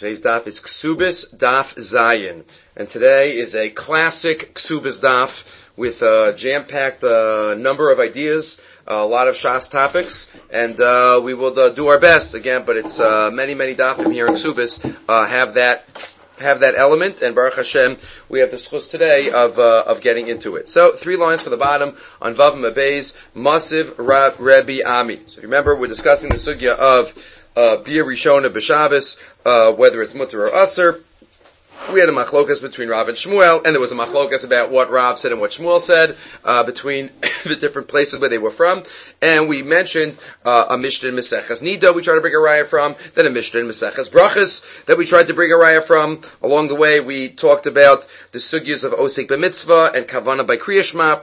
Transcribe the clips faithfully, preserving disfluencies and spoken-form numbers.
Today's daf is Ksubis Daf Zayin, and today is a classic Ksubis Daf with a jam-packed uh, number of ideas, a lot of Shas topics, and uh, we will uh, do our best again. But it's uh, many, many dafim here in Ksubis uh, have that have that element, and Baruch Hashem, we have the schus today of uh, of getting into it. So three lines for the bottom on Vav Mabez, Masiv Rab Rebbe Ami. So remember, we're discussing the sugya of Uh, Bia Rishona B'Shabbos, uh, whether it's Mutter or Aser. We had a machlokas between Rav and Shmuel, and there was a machlokas about what Rav said and what Shmuel said, uh, between the different places where they were from. And we mentioned, uh, a Mishnah in Meseches Nida we tried to bring a raya from, then a Mishnah in Meseches Brachas that we tried to bring a raya from. Along the way, we talked about the sugyas of Osek B'Mitzvah and Kavana by Kriya Shema.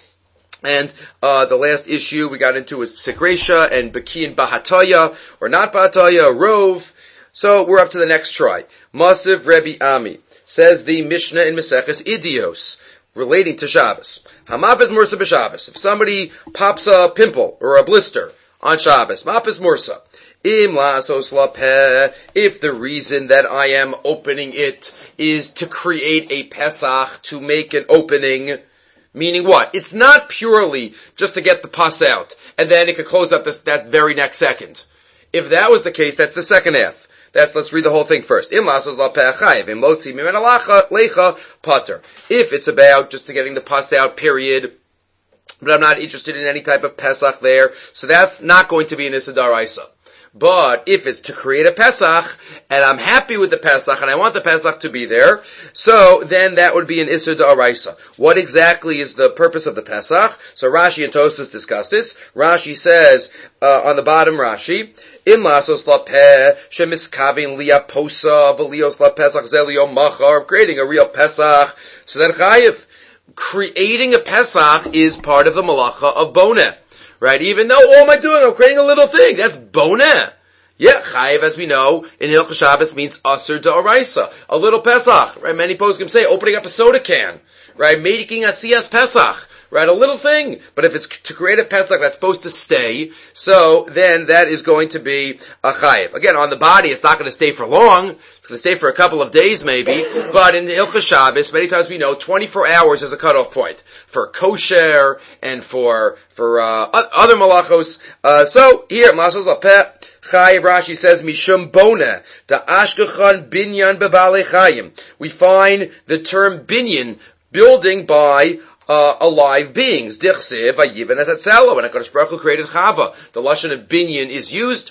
And uh the last issue we got into was Psik Resha and Baki and Bahataya, or not Bahataya, Rove. So we're up to the next try. Masiv Rebbe Ami, says the Mishnah in Meseches Idios, relating to Shabbos. Hamafis Mursa b'Shabbos. If somebody pops a pimple or a blister on Shabbos, Mafis Mursa. Im lasos lapeh, if the reason that I am opening it is to create a Pesach, to make an opening. Meaning what? It's not purely just to get the pus out, and then it could close up this, that very next second. If that was the case, that's the second half. That's, let's read the whole thing first. Im lasas la pe'achayev, im lotzi mimena lecha pater. If it's about just to getting the pus out, period, but I'm not interested in any type of Pesach there, so that's not going to be an Issa D'Oraisa. But if it's to create a Pesach, and I'm happy with the Pesach, and I want the Pesach to be there, so then that would be an Isser D'Oraisa. What exactly is the purpose of the Pesach? So Rashi and Tosfos discuss this. Rashi says, uh, on the bottom Rashi, In lasos la peh, shemiskavin liya posa, v'lios la Pesach zelio machar, creating a real Pesach, so then chayiv. Creating a Pesach is part of the malacha of boneh. Right? Even though, what am I doing? I'm creating a little thing. That's boneh. Yeah, chayiv, as we know, in Hilchos Shabbos means aser d'oraisa. A little Pesach. Right? Many poskim say opening up a soda can. Right? Making a siyas Pesach. Right? A little thing. But if it's to create a Pesach that's supposed to stay, so then that is going to be a chayiv. Again, on the body, it's not going to stay for long. It's going to stay for a couple of days maybe. But in Hilchos Shabbos, many times we know twenty-four hours is a cutoff point for kosher and for for uh, other malachos. Uh, so here, Masos Lapeh, Chayiv, Rashi says, Mishum Boneh, da Ashkechan Binyan Bebale Chayim. We find the term binyan, building by Uh, alive beings. Dichsev, Vayivan, Esatzela. When HaKadosh Baruch Hu created Chava, the lashon of binyan is used.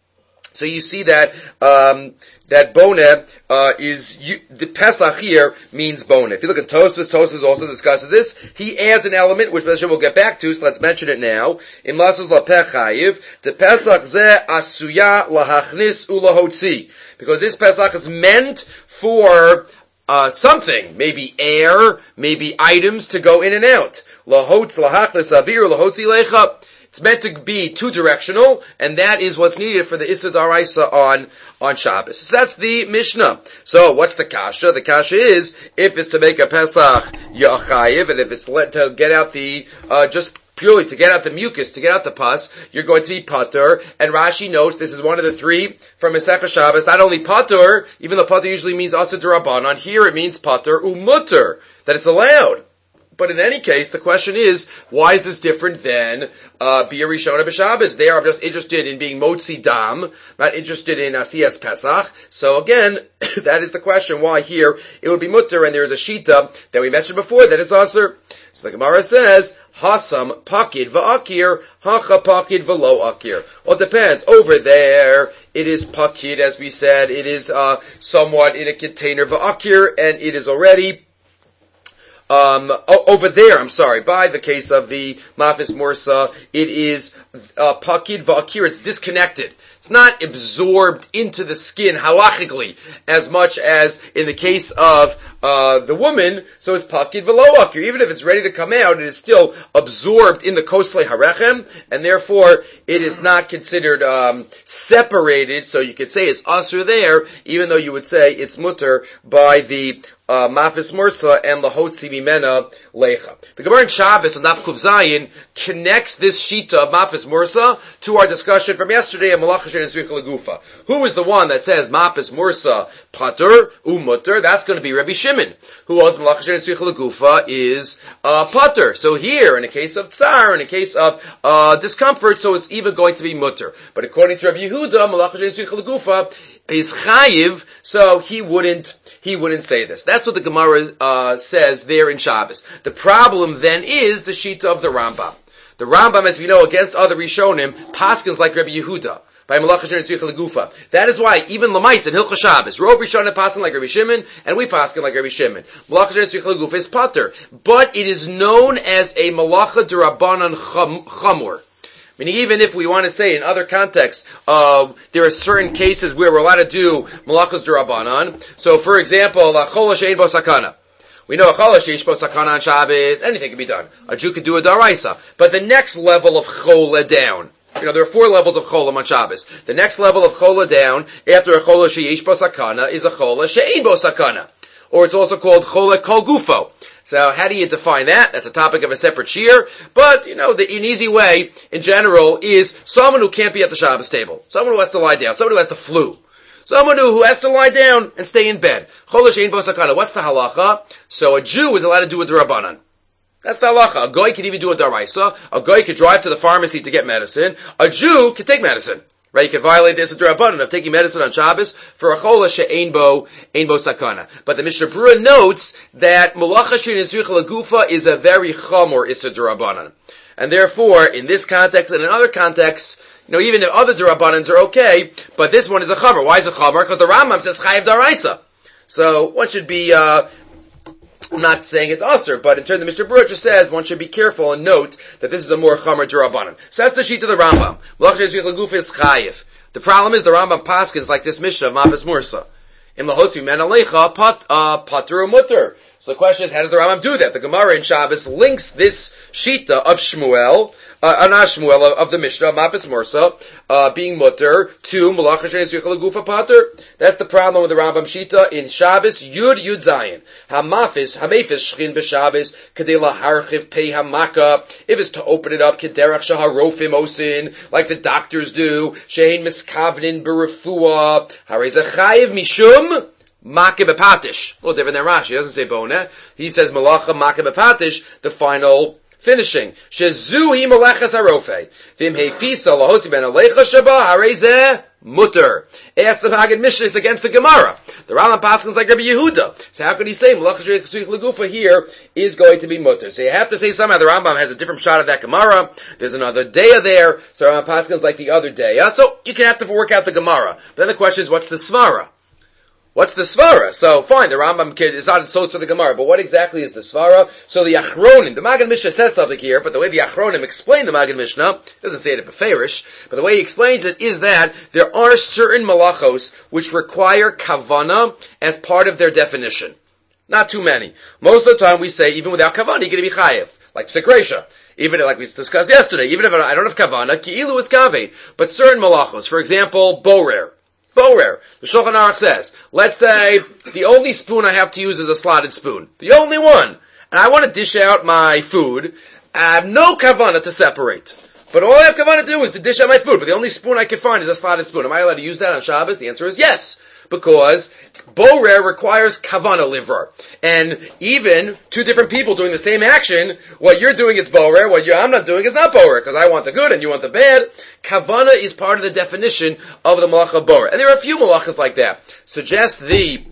So you see that, um, that boneh, uh, is, you, the Pesach here means boneh. If you look at Tosfos, Tosfos also discusses this. He adds an element, which we'll get back to, so let's mention it now. Im lasos lapeh chayiv, the Pesach zeh asuya lahachnis ulahotzi. Because this Pesach is meant for Uh, something, maybe air, maybe items to go in and out. Lahotz, lahachnes, avir, lahotzi lecha. It's meant to be two-directional, and that is what's needed for the Issa D'Oraisa on, on Shabbos. So that's the Mishnah. So what's the kasha? The kasha is, if it's to make a Pesach, yachayiv, and if it's let to get out the, uh, just purely to get out the mucus, to get out the pus, you're going to be patur. And Rashi notes this is one of the three from Masechah Shabbos. Not only patur, even though patur usually means asad d'Rabbanan, here it means patur umutter, that it's allowed. But in any case, the question is, why is this different than uh Bia Rishona b'Shabbos? They are just interested in being motzi dam, not interested in asiyas Pesach. So again, that is the question, why here it would be mutter, and there is a shita that we mentioned before that is aser. So the Gemara says, Hasam pakid va'akir, hacha pakid v'lo akir. Well, it depends. Over there, it is pakid, as we said. It is uh somewhat in a container va'akir, and it is already Um, over there, I'm sorry, by the case of the Mafis Mursa, it is uh, pakid va'akir. It's disconnected. It's not absorbed into the skin halachically as much as in the case of uh the woman. So it's pakid v'lo akir. Even if it's ready to come out, it is still absorbed in the kosle harechem, and therefore it is not considered um separated. So you could say it's asur there, even though you would say it's mutter by the uh, Mafis Mursa and Lahotzi Mimena Lecha. The Gemara in Shabbos and Daf Kuv Zayin connects this shita of Mafis Mursa to our discussion from yesterday of Malacha Shein Tzricha Legufa. Who is the one that says Mafis Mursa Pater Umutter? That's going to be Rabbi Shimon, who was Malacha Shein Tzricha Legufa is uh, Pater. So here, in a case of tsar, in a case of uh, discomfort, so it's even going to be mutter. But according to Rabbi Yehuda, Malacha Shein Tzricha Legufa is chayiv, so he wouldn't he wouldn't say this. That's what the Gemara uh, says there in Shabbos. The problem then is the shita of the Rambam. The Rambam, as we know, against other Rishonim, paskins like Rabbi Yehuda by Malacha Shein Tzricha Legufa. That is why even Lamais in Hilchos Shabbos, Rov Rishonim paskin like Rabbi Shimon, and we paskin like Rabbi Shimon. Malacha Shein Tzricha Legufa is pater, but it is known as a Malacha D'Rabbanan Chamur. Meaning, even if we want to say in other contexts, uh, there are certain cases where we're allowed to do Malachas D'Rabbanan. So, for example, Chol She'ein Bo Sakana. We know a Chol She'ein Bo Sakana on Shabbos, anything can be done. A Jew could do a Daraisa. But the next level of Chola down, you know, there are four levels of Chola on Shabbos. The next level of Chola down, after a Chol She'ein Bo Sakana, is a Chol She'ein Bo Sakana. Or it's also called Chola Kol Gufo. So how do you define that? That's a topic of a separate shiur. But, you know, the, an easy way, in general, is someone who can't be at the Shabbos table. Someone who has to lie down. Someone who has the flu. Someone who, who has to lie down and stay in bed. Chol she'ein bo sakana. What's the halacha? So a Jew is allowed to do a d'Rabbanan. That's the halacha. A goy could even do a daraisa. A goy could drive to the pharmacy to get medicine. A Jew could take medicine. Right, you can violate this d'Rabbanan of taking medicine on Shabbos for a chola she'ein bo, ein bo sakana. But the Mishnah Berurah notes that Malacha Shein Tzricha Legufa is a very chamor issa d'Rabbanan. And therefore, in this context and in other contexts, you know, even if other d'Rabbanans are okay, but this one is a chamor. Why is it chamor? Because the Rambam says chayav daraisa. So, one should be, uh, I'm not saying it's usher, but in terms of Mister Berurah just says one should be careful and note that this is a more chamer d'Rabbanan. So that's the sheet of the Rambam. Malacha Shein Tzricha Legufa is chayiv. The problem is the Rambam paskins like this Mishnah of Mafis Mursa. In Lahotzi Mimena Lecha, pat, uh, pater or mutter. So the question is, how does the Rambam do that? The Gemara in Shabbos links this shita of Shmuel, uh, not Shmuel, of, of the Mishnah, of Mafis Mursa, uh, being mutter, to Malacha Shein Tzricha Legufa pater. That's the problem with the Rambam shita in Shabbos, Yud Yud Zayin. Hamafis, hamefis shchin b'Shabbos, kadei laharchiv pei hamaka. If it's to open it up, kederach shaharofim osin, like the doctors do, shein miskavnin b'refuah, harei zechayiv mishum, Makeh b'patish. A little different than Rashi. He doesn't say boneh. He says malacha makeh b'patish, the final finishing. Shezu hi malachas harofei. V'im hefisa lahotzi ben alecha shaba harei mutter. Ask the Maggid Mishnah against the Gemara. The Rambam paskins like Rabbi Yehuda. So how can he say Malacha Shein Tzricha Legufa here is going to be mutter? So you have to say somehow the Rambam has a different shot of that Gemara. There's another daya there. So Rambam paskins like the other daya. So you can have to work out the Gemara. But then the question is, what's the svara? What's the svara? So fine, the Rambam is not so to the Gemara, but what exactly is the svara? So the Achronim, the Maggid Mishnah says something here, but the way the Achronim explain the Maggid Mishnah, doesn't say it beferish, but the way he explains it is that there are certain malachos which require kavana as part of their definition. Not too many. Most of the time we say, even without kavana, you're going to be chayev. Like psikresha. Even like we discussed yesterday, even if I don't have kavana, ki'ilu is kaveh. But certain malachos, for example, borer. Borer. The Shulchan Aruch says, let's say the only spoon I have to use is a slotted spoon. The only one. And I want to dish out my food. I have no kavanah to separate. But all I have kavanah to do is to dish out my food. But the only spoon I can find is a slotted spoon. Am I allowed to use that on Shabbos? The answer is yes. Because borer requires kavanah liver. And even two different people doing the same action, what you're doing is borer, what you, I'm not doing is not borer, because I want the good and you want the bad. Kavanah is part of the definition of the malacha borer. And there are a few malachas like that. Suggest the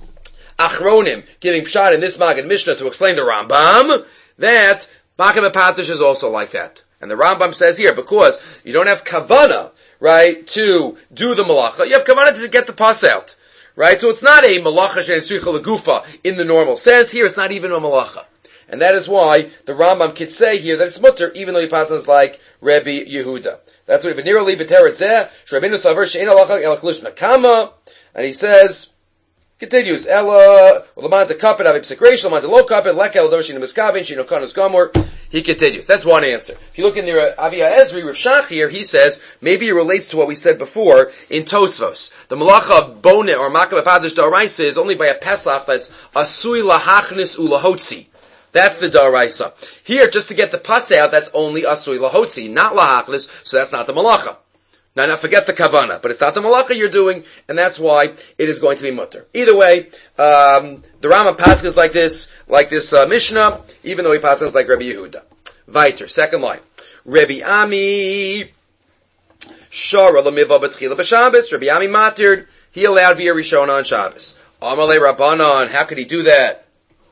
Achronim giving pshat in this Maggid Mishnah to explain the Rambam, that Makeh b'patish is also like that. And the Rambam says here, because you don't have kavanah, right, to do the malacha, you have kavanah to get the pus out. Right? So it's not a malacha she'ein tzricha legufa in the normal sense. Here it's not even a malacha. And that is why the Rambam could say here that it's mutter, even though he passes like Rabbi Yehuda. That's what V'nirali b'teret zeh, Sh'Rabbeinu savar she'ein halacha ela chlush nakama, and he says, continues, Ela, l'man te kapet avi p'sik reish, l'man te lo kapet, lek el dor she'ein miskavin, she'ein okanus gomor. He continues. That's one answer. If you look in the uh, Avi Ezri, Rav Shachir, he says, maybe it relates to what we said before in Tosfos. The malacha of Boneh or Makah B'Padash D'Oraisa is only by a Pesach that's Asui Lahachnis Ulahotzi. That's the D'Oraisa. Here, just to get the Pas out, that's only Asui Lahotzi, not Lahachnis, so that's not the malacha. Now, now forget the Kavana, but it's not the malacha you're doing, and that's why it is going to be mutter. Either way, um, the Rambam passes like this, like this uh, Mishnah, even though he passes like Rabbi Yehuda. Weiter, second line. Rabbi Ami Shara L'miva B'tchila B'Shabbos. Rabbi Ami matir, he allowed Bia Rishona on Shabbos. Amalei Rabbanan, how could he do that?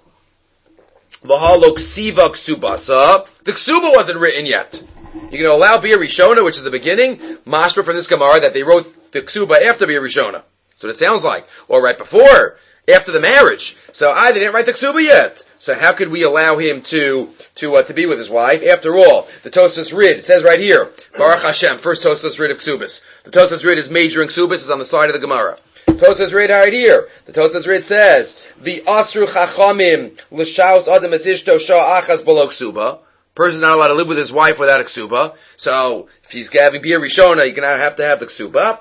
V'halo Ksiva Ksubasa. The Ksuba wasn't written yet. You're going to allow Bia Rishona, which is the beginning, mashma from this Gemara that they wrote the Ksuba after Bia Rishona. So it sounds like. Or right before, after the marriage. So I they didn't write the Ksuba yet. So how could we allow him to to uh, to be with his wife? After all, the Tosas Rid, it says right here, Baruch Hashem, first Tosas Rid of Ksubas. The Tosas Rid is major in Ksubas, is on the side of the Gemara. Tosas Rid right here. The Tosas Rid says, the Asru Chachamim L'shaus Adam Esishto Shah Achas Below Ksuba. Person's not allowed to live with his wife without a ksuba. So, if he's having Bia Rishona, you're going to have to have the ksuba.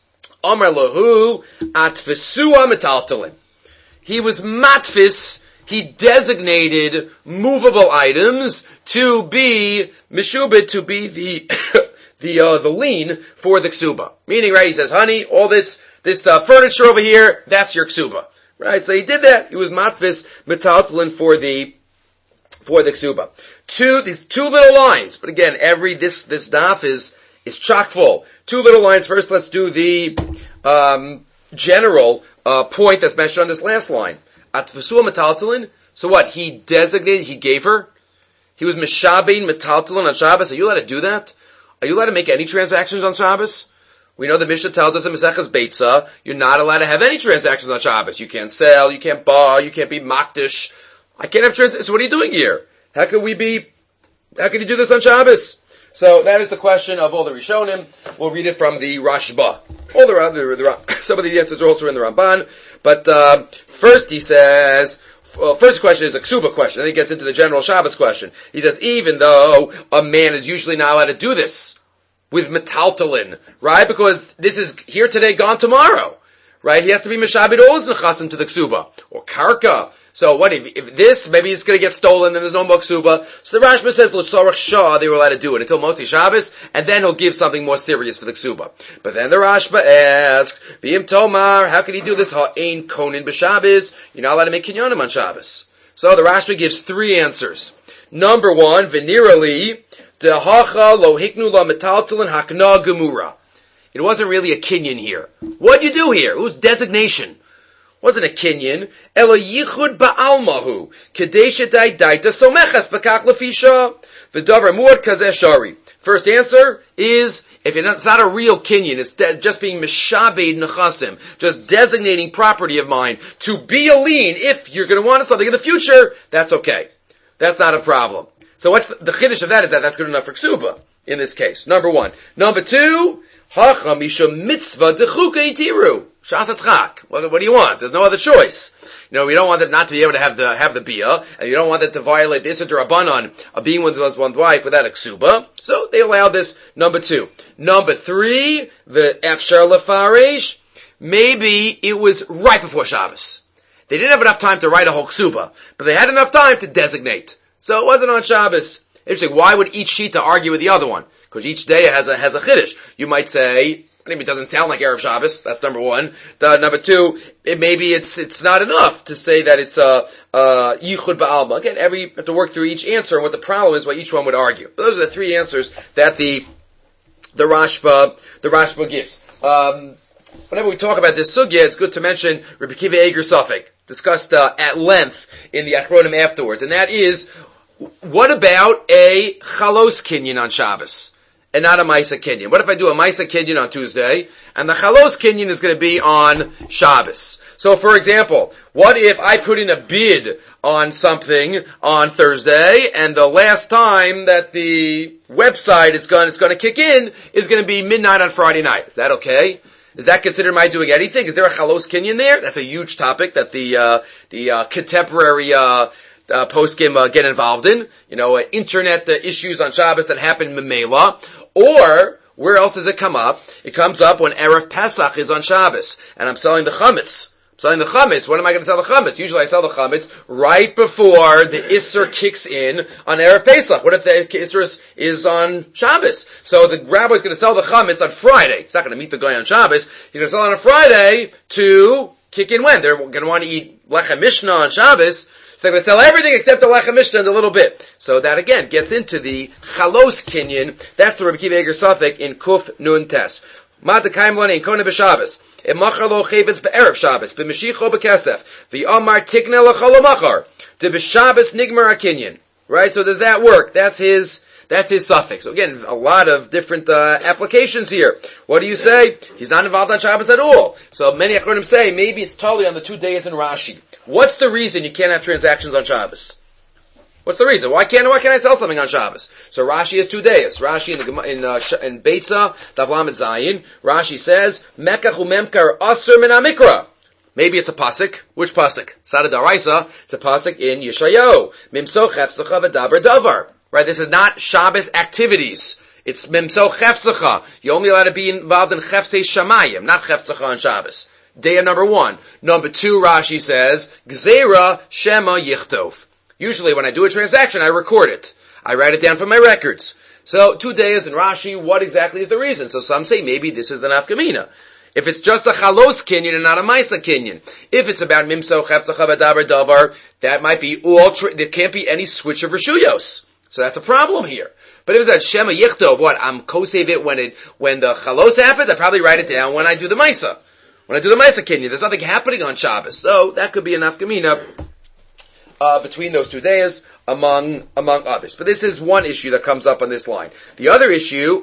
Amar lahu atfisua metaltalin. He was matfis, he designated movable items to be mishubit, to be the the uh, the lien for the ksuba. Meaning, right, he says, honey, all this this uh, furniture over here, that's your ksuba. Right, so he did that. He was matfis metaltalin for the for the ksuba. Two, these two little lines, but again, every, this, this daf is, is chock full. Two little lines. First, let's do the, um, general, uh, point that's mentioned on this last line. Atfasua metaltalin. So what? He designated, he gave her? He was mishabein metaltalin on Shabbos. Are you allowed to do that? Are you allowed to make any transactions on Shabbos? We know the Mishnah tells us in Maseches Beitza, you're not allowed to have any transactions on Shabbos. You can't sell, you can't buy, you can't be makdish. I can't have transactions. So what are you doing here? How could we be, how could you do this on Shabbos? So that is the question of all the Rishonim. We'll read it from the Rashba. All the, the, the some of the answers are also in the Ramban. But, uh, first he says, well, first question is a ksuba question. Then he gets into the general Shabbos question. He says, even though a man is usually not allowed to do this with metaltalin, right? Because this is here today, gone tomorrow, right? He has to be meshabed all his nechasim to the ksuba. Or karka. So what if, if this, maybe it's going to get stolen, then there's no more ksuba. So the Rashba says, l'tzorach shah, they were allowed to do it until Motzi Shabbos, and then he'll give something more serious for the ksuba. But then the Rashba asks, V'im tomar, how can he do this? Ha'ein konin b'Shabbos. You're not allowed to make kinyonim on Shabbos. So the Rashba gives three answers. Number one, v'nirali, dehacha lo hiknu la metaltalin hakna gemura. It wasn't really a kinyan here. What'd you do here? It was designation. Wasn't a kinyan. Ela yichud ba'almahu. Kadesha daita somechas bakach lefisha. V'davar muad kazeh shari. First answer is, if you're not, it's not a real kinyan, it's de- just being mishabed nechasim, just designating property of mine to be a lien. If you're going to want something in the future, that's okay. That's not a problem. So what's the, the chiddush of that is that that's good enough for ksuba in this case. Number one. Number two, hacha misha mitzvah dechuka itiru. Shasatchak. What, what do you want? There's no other choice. You know, we don't want them not to be able to have the, have the bia, and you don't want them to violate the Issa D'Rabbanan of being with one's wife without a ksuba. So they allowed this. Number two. Number three, the Efshar Lefaresh. Maybe it was right before Shabbos. They didn't have enough time to write a whole ksuba, but they had enough time to designate. So it wasn't on Shabbos. Interesting. Why would each shita argue with the other one? Because each day has a, has a chiddush. You might say, I mean, it doesn't sound like Erev Shabbos. That's number one. The, number two, it, maybe it's it's not enough to say that it's a uh, yichud ba'alma. Again, every you have to work through each answer and what the problem is, what each one would argue. But those are the three answers that the the Rashba the Rashba gives. Um, whenever we talk about this sugya, it's good to mention Rabbi Kiva Eger Safek, discussed uh, at length in the Achronim afterwards, and that is, what about a chalos kinyan on Shabbos? And not a Maisa Kinyan. What if I do a Maisa Kinyan on Tuesday, and the Chalos Kinyan is going to be on Shabbos? So, for example, what if I put in a bid on something on Thursday, and the last time that the website is going, is going to kick in is going to be midnight on Friday night? Is that okay? Is that considered my doing anything? Is there a Chalos Kinyan there? That's a huge topic that the, uh, the, uh, contemporary, uh, uh, poskim uh, get involved in, you know, uh, internet uh, issues on Shabbos that happen Memela, or where else does it come up? It comes up when Erev Pesach is on Shabbos, and I'm selling the chametz. I'm selling the chametz. When am I going to sell the chametz? Usually I sell the chametz right before the Isser kicks in on Erev Pesach. What if the Isser is, is on Shabbos? So the rabbi's going to sell the chametz on Friday. He's not going to meet the guy on Shabbos. He's going to sell it on a Friday to kick in when? They're going to want to eat Lechem Mishnah on Shabbos. So they're going to sell everything except the Lechem Mishnah in a little bit. So that again gets into the Chalos Kinyan. That's the Rabbi Kiva Eger Safek in Kuf Nun Tes. Mata Kaimlani in Kone B'Shabbos. Emachar lo cheves be'erev Shabbos. B'Mashicho b'Kesef. V'Amar tikne l'chol machar. De b'Shabbos nigmar akinyan. Right? So does that work? That's his, that's his suffix. So again, a lot of different, uh, applications here. What do you say? He's not involved on Shabbos at all. So many Achronim say maybe it's totally on the two days in Rashi. What's the reason you can't have transactions on Shabbos? What's the reason? Why can't why can't I sell something on Shabbos? So Rashi has two days. Rashi in the in uh, in Beitza Davlam Zayin. Rashi says Mekach u'Memkar Asur min Amikra. Maybe it's a pasuk. Which pasuk? Sada Daraisa. It's a pasuk in Yeshayahu. Mimso chefsacha v'daber davar. Right. This is not Shabbos activities. It's Mimso chefsacha. You're only allowed to be involved in chefsei shamayim, not chefsacha on Shabbos. Day number one. Number two. Rashi says Gzeira Shema Yichtov. Usually when I do a transaction, I record it. I write it down from my records. So, two days in Rashi, what exactly is the reason? So some say maybe this is the nafkamina. If it's just a chalos kinyan and not a maisa kinyan. If it's about mimso chefzacha v'daber davar, that might be all, tra- there can't be any switch of reshuyos. So that's a problem here. But if it's at Shema Yichtov, what? I'm co-save it when it, when the chalos happens, I probably write it down when I do the maisa. When I do the maisa kinyan, there's nothing happening on Shabbos. So that could be a nafkamina. Uh, between those two days, among among others. But this is one issue that comes up on this line. The other issue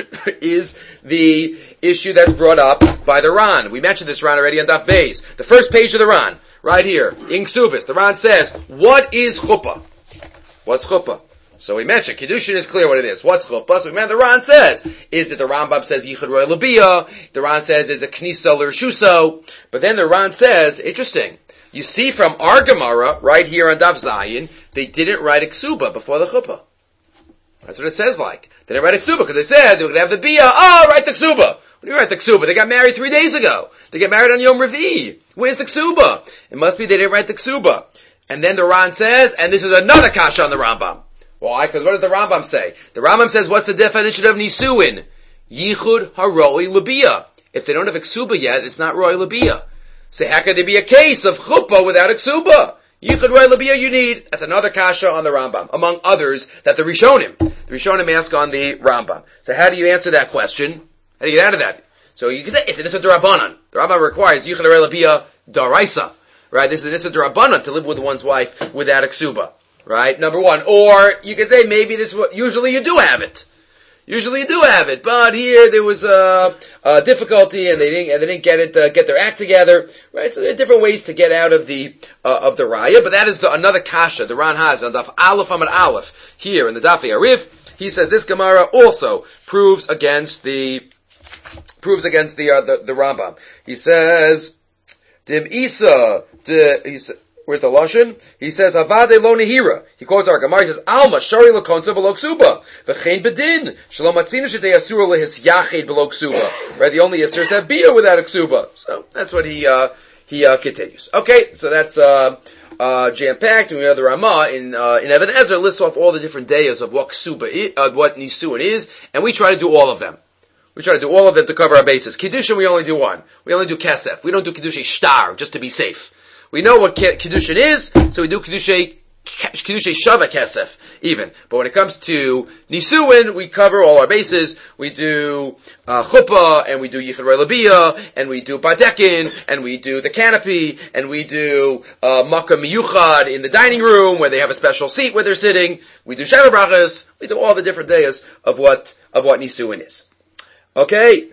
is the issue that's brought up by the Ran. We mentioned this Ran already on Daf Beis. The first page of the Ran, right here, in Ksubis, the Ran says, what is chuppah? What's chuppah? So we mentioned, Kiddushin is clear what it is. What's chuppah? So we mentioned the Ran says, is it the Rambam says Yichud Roy Labiyah? The Ran says is a Knisa L'Rshuso. But then the Ran says, interesting, you see from our Gemara, right here on Daf Zayin, they didn't write a ksuba before the chuppah. That's what it says like. They didn't write a ksuba because they said they were going to have the bia. Oh, write the ksuba. What do you write the ksuba? They got married three days ago. They get married on Yom Revi. Where's the ksuba? It must be they didn't write the ksuba. And then the Ran says, and this is another kasha on the Rambam. Why? Because what does the Rambam say? The Rambam says, what's the definition of nisuin? Yichud haroi labia. If they don't have a ksuba yet, it's not roi labia. So how could there be a case of chuppah without a ksuba? Yichud roi labia you need. That's another kasha on the Rambam, among others that the Rishonim, the Rishonim ask on the Rambam. So how do you answer that question? How do you get out of that? So you can say it's an issa d'Rabbanan. The Rambam requires yichud roi labia daraisa. Right? This is an issa d'Rabbanan to live with one's wife without a ksuba. Right? Number one. Or you could say maybe this. Usually you do have it. Usually you do have it, but here there was a, a difficulty, and they didn't, and they didn't get it, uh, get their act together, right? So there are different ways to get out of the uh, of the raya, but that is the, another kasha the Ran has on Daf Aleph Amud Aleph here in the Daf Yarif. He says this Gemara also proves against the proves against the uh, the, the Rambam. He says Dim Isa, he says. Where's the Lashon? He says, Havade lo nehira. He quotes our Gemara. He says, Alma, shari lakonsa below ksuba. V'chein bedin. Shalom atzinu shetei asura lehis yachid below ksuba. Right? The only Yisr is to have bia without a ksuba. So, that's what he, uh, he, uh, continues. Okay, so that's, uh, uh, jam-packed. And we have the Ramah in, uh, in Even Ezer lists off all the different days of what ksuba is, uh, what nisuin is, and we try to do all of them. We try to do all of them to cover our bases. Kiddushin, we only do one. We only do kesef. We don't do Kiddushin shtar, just to be safe. We know what Kiddushin is, so we do Kiddushin, Kiddushin Shava Kesef, even. But when it comes to Nisuin, we cover all our bases. We do, uh, Chuppah, and we do Yichud Roi Labia, and we do Badekin, and we do the canopy, and we do, uh, Makkah Miyuchad in the dining room, where they have a special seat where they're sitting. We do Sheva Brachas. We do all the different days of what, of what Nisuin is. Okay?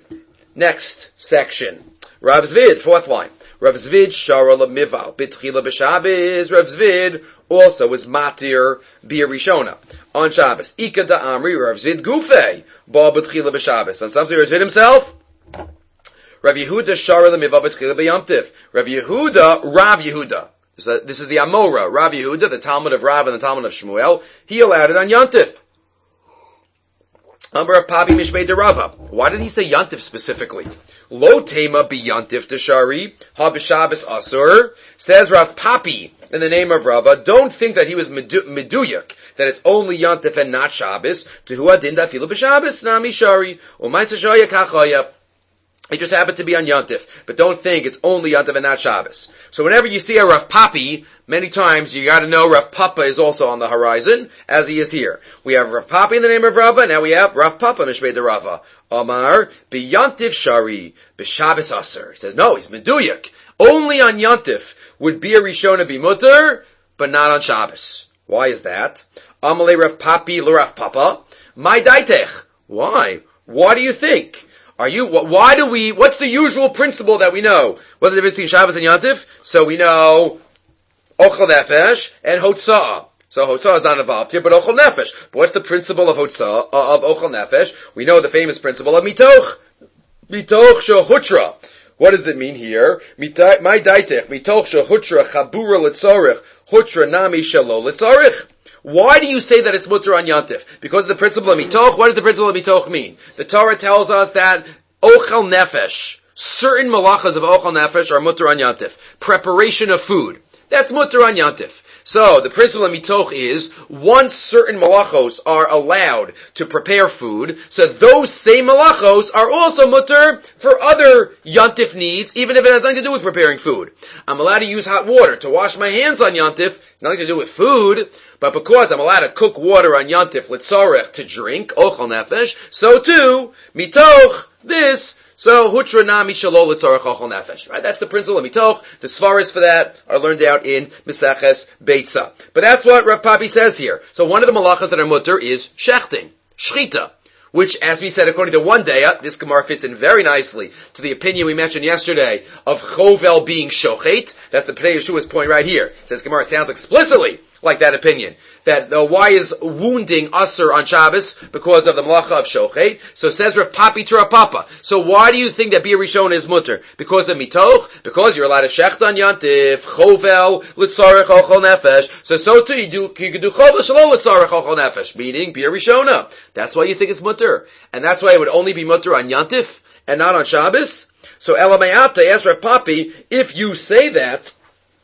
Next section. Rav Zvid, fourth line. Rav Zvid shara lemival b'tchila b'Shabbos. Rav Zvid also was matir bia rishona on Shabbos. Ika da'amri Rav Zvid gufei ba b'tchila b'Shabbos. On something Rav Zvid himself. Rav Yehuda shara lemival b'tchila b'Yom Tiv. Rav Yehuda, Rav Yehuda. So this is the Amora, Rav Yehuda, the Talmud of Rav and the Talmud of Shmuel. He allowed it on Yantif. Amar of Papi Mishmei de Rava. Why did he say Yantif specifically? Lo tema be Yantif deshari, ha b'Shabbos asur. Says Rav Papi in the name of Rava. Don't think that he was meduyak, that it's only Yantif and not Shabbos. Tehu adin dafilu b'Shabbos nami shari u'maisa shaya kachaya. It just happened to be on Yantif, but don't think it's only Yantif and not Shabbos. So whenever you see a Rav Papi, many times you got to know Rav Papa is also on the horizon, as he is here. We have Rav Papi in the name of Rava, now we have Rav Papa Mishmei de Rava. Amar biYantif shari b'Shabbos aser. He says no, he's meduyak. Only on Yantif would be a Rishona be mutter, but not on Shabbos. Why is that? Amalei Rav Papi l'Rav Papa. My daitech. Why? Why do you think? Are you, why do we, what's the usual principle that we know? What's the difference between Shabbos and Yantif? So we know Ochel Nefesh and Hotzah. So Hotzah is not involved here, but Ochel Nefesh. But what's the principle of Hotzah, uh, of Ochel Nefesh? We know the famous principle of Mitoch. Mitoch Shehutra. What does that mean here? My daitech, Mitoch Shehutra Chabura Litzorich, Hutra Nami Shelo Litzorich. Why do you say that it's mutter on Yantif? Because of the principle of mitoch. What does the principle of mitoch mean? The Torah tells us that ochel nefesh, certain malachas of ochel nefesh are mutter on Yantif. Preparation of food. That's mutter on Yantif. So, the principle of mitoch is, once certain malachos are allowed to prepare food, so those same malachos are also mutter for other Yantif needs, even if it has nothing to do with preparing food. I'm allowed to use hot water to wash my hands on Yantif, nothing to do with food, but because I'm allowed to cook water on Yantif, litzorech, to drink, ochel nefesh, so too, mitoch, this, so hutra nami shalol litzorech ochel nefesh. Right? That's the principle of mitoch. The svaris for that are learned out in Meseches Beitza. But that's what Rav Papi says here. So one of the malachas that are mutter is shechting, shchita, which, as we said, according to one day, this Gemara fits in very nicely to the opinion we mentioned yesterday of chovel being shochet. That's the Pnei Yeshua's point right here. It says Gemara sounds explicitly like that opinion. That uh, why is wounding usher on Shabbos? Because of the malacha of shochet. So says Rav Papi to Rav Papa. So why do you think that Bia Rishon is mutter? Because of mitoch? Because you're allowed to shecht on Yantif, chovel, litzarech, ochel nefesh. So so too you do, you can do chovel shalom litzarech, ochel nefesh, meaning Bia Rishona. That's why you think it's mutter. And that's why it would only be mutter on Yantif and not on Shabbos. So Elamayata asked Rav Papi, if you say that,